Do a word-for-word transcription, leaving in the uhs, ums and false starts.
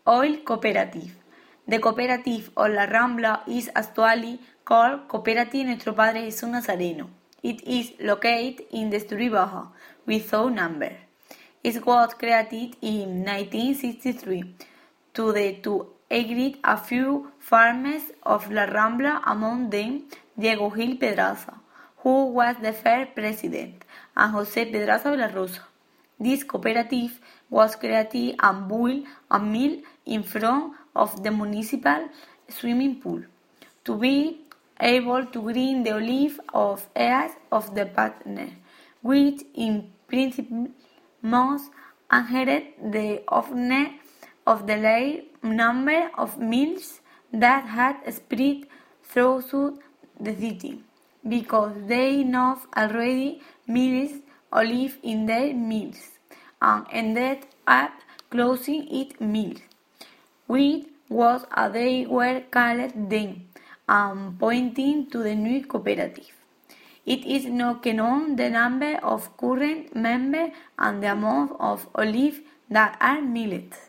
Oil Cooperative. The cooperative of La Rambla is actually called Cooperative Nuestro Padre Jesús Nazareno. It is located in the Street Baja, without number. It was created in nineteen sixty-three to the to aggregate a few farmers of La Rambla, among them Diego Gil Pedraza, who was the first president, and José Pedraza de la Rosa. This cooperative was created and built a mill in front of the municipal swimming pool to be able to green the olive of heirs of the partner, which in principle must inherit the owner of the large number of mills that had spread throughout the city, because they know already mills olive in their mills, and ended up closing its mills, which was as they were called then, and pointing to the new cooperative. It is not known the number of current members and the amount of olive that are milled.